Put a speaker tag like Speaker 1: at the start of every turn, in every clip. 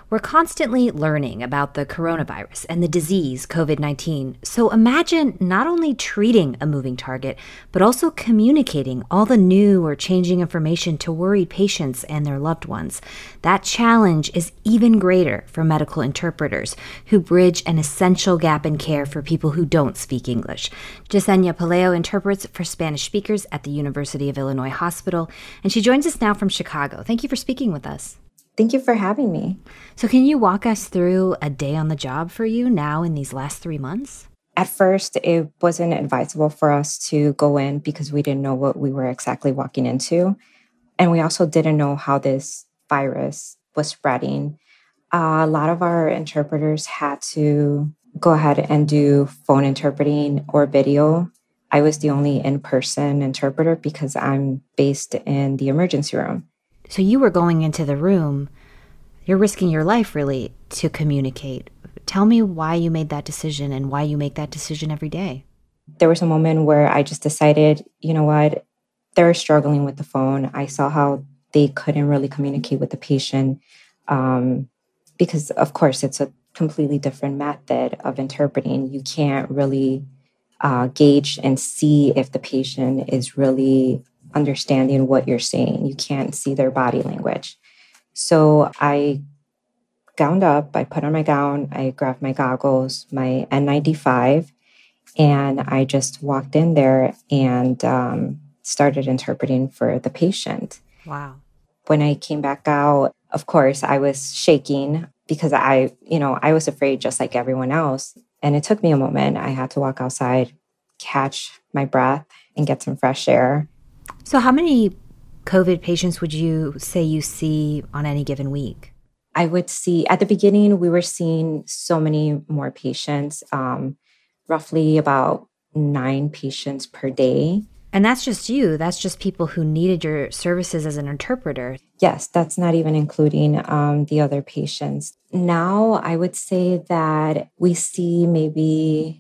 Speaker 1: We're constantly learning about the coronavirus and the disease, COVID-19. So imagine not only treating a moving target, but also communicating all the new or changing information to worried patients and their loved ones. That challenge is even greater for medical interpreters who bridge an essential gap in care for people who don't speak English. Yesenia Pelayo interprets for Spanish speakers at the University of Illinois Hospital, and she joins us now from Chicago. Thank you for speaking with us.
Speaker 2: Thank you for having me.
Speaker 1: So can you walk us through a day on the job for you now in these last 3 months?
Speaker 2: At first, it wasn't advisable for us to go in because we didn't know what we were exactly walking into. And we also didn't know how this virus was spreading. A lot of our interpreters had to go ahead and do phone interpreting or video. I was the only in-person interpreter because I'm based in the emergency room.
Speaker 1: So you were going into the room, you're risking your life really to communicate. Tell me why you made that decision and why you make that decision every day.
Speaker 2: There was a moment where I just decided, you know what, they're struggling with the phone. I saw how they couldn't really communicate with the patient because, of course, it's a completely different method of interpreting. You can't really gauge and see if the patient is really understanding what you're saying. You can't see their body language. So I gowned up, I put on my gown, I grabbed my goggles, my N95, and I just walked in there and started interpreting for the patient.
Speaker 1: Wow.
Speaker 2: When I came back out, of course, I was shaking because I was afraid just like everyone else. And it took me a moment. I had to walk outside, catch my breath, and get some fresh air.
Speaker 1: So how many COVID patients would you say you see on any given week?
Speaker 2: I would see, at the beginning, we were seeing so many more patients, roughly about 9 patients per day.
Speaker 1: And that's just you. That's just people who needed your services as an interpreter.
Speaker 2: Yes, that's not even including the other patients. Now, I would say that we see maybe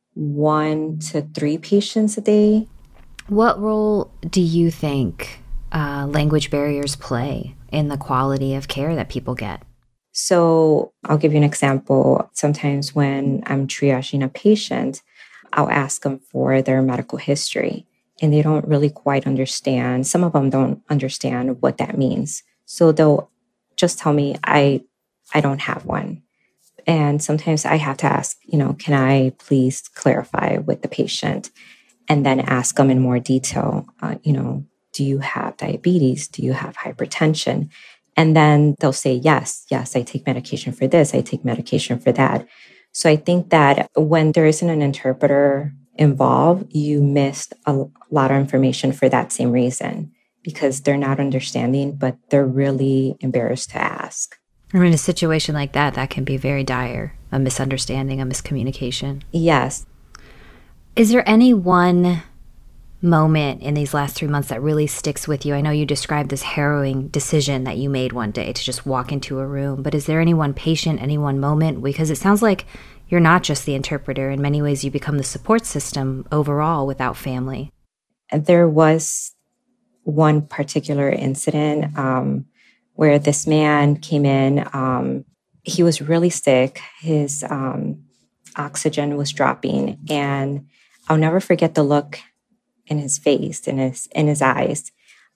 Speaker 2: 1 to 3 patients a day.
Speaker 1: What role do you think language barriers play in the quality of care that people get?
Speaker 2: So I'll give you an example. Sometimes when I'm triaging a patient, I'll ask them for their medical history, and they don't really quite understand. Some of them don't understand what that means. So they'll just tell me, I don't have one. And sometimes I have to ask, can I please clarify with the patient? And then ask them in more detail, do you have diabetes? Do you have hypertension? And then they'll say, yes, I take medication for this. I take medication for that. So I think that when there isn't an interpreter involved, you missed a lot of information for that same reason, because they're not understanding, but they're really embarrassed to ask.
Speaker 1: I mean, in a situation like that, that can be very dire, a misunderstanding, a miscommunication.
Speaker 2: Yes.
Speaker 1: Is there any one moment in these last 3 months that really sticks with you? I know you described this harrowing decision that you made one day to just walk into a room, but is there any one patient, any one moment? Because it sounds like you're not just the interpreter. In many ways, you become the support system overall without family.
Speaker 2: There was one particular incident where this man came in. He was really sick. His oxygen was dropping, and I'll never forget the look in his face, in his eyes.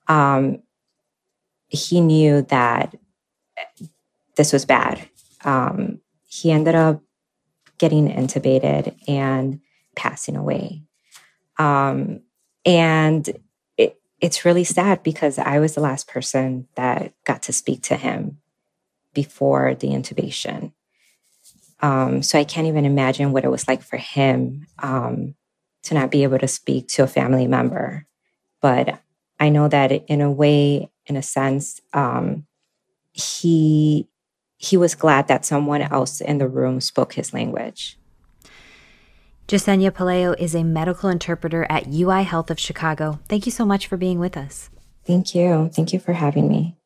Speaker 2: He knew that this was bad. He ended up getting intubated and passing away. And it's really sad because I was the last person that got to speak to him before the intubation. So I can't even imagine what it was like for him to not be able to speak to a family member. But I know that in a way, in a sense, he was glad that someone else in the room spoke his language.
Speaker 1: Yesenia Pelayo is a medical interpreter at UI Health of Chicago. Thank you so much for being with us.
Speaker 2: Thank you. Thank you for having me.